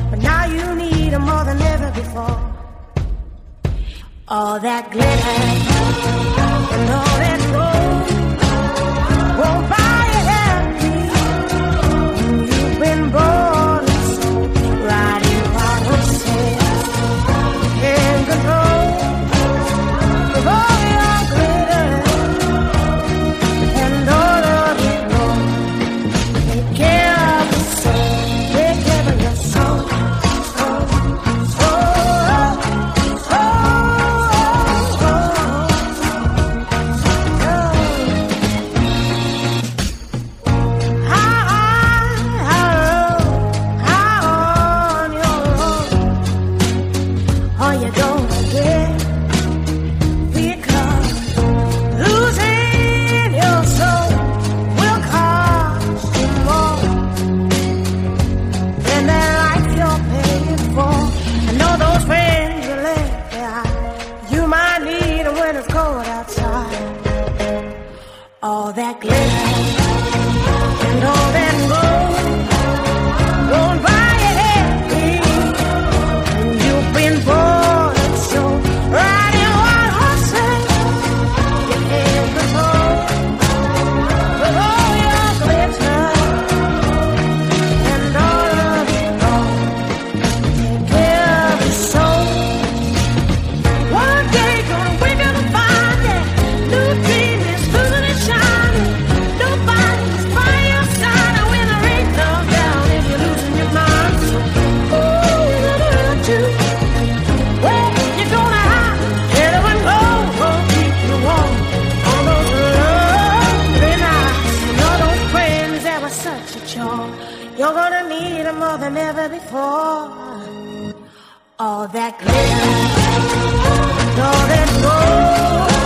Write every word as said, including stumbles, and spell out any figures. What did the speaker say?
but now you need them more than ever before. All that glitter and all that gold won't buy you happy. You've been born and sold, riding promises in control of all your glitter and all of your gold. Take care of your soul, take care of your soul, soul, soul, all that glitter and all that gold won't buy you happy. And you've been born and so riding one horses, you can't control with all your glitter and all of your gold. Take care of your soul. One day gonna wake up and find that new dream is losing its shine. Nobody's by your side when the rain comes down and you're losing your mind. Ooh, never hurt you. Where you gonna hide? Anyone go will keep you warm on those lovely nights. And all those friends that were such a charm, you're gonna need them more than ever before. All that glitter, all that gold.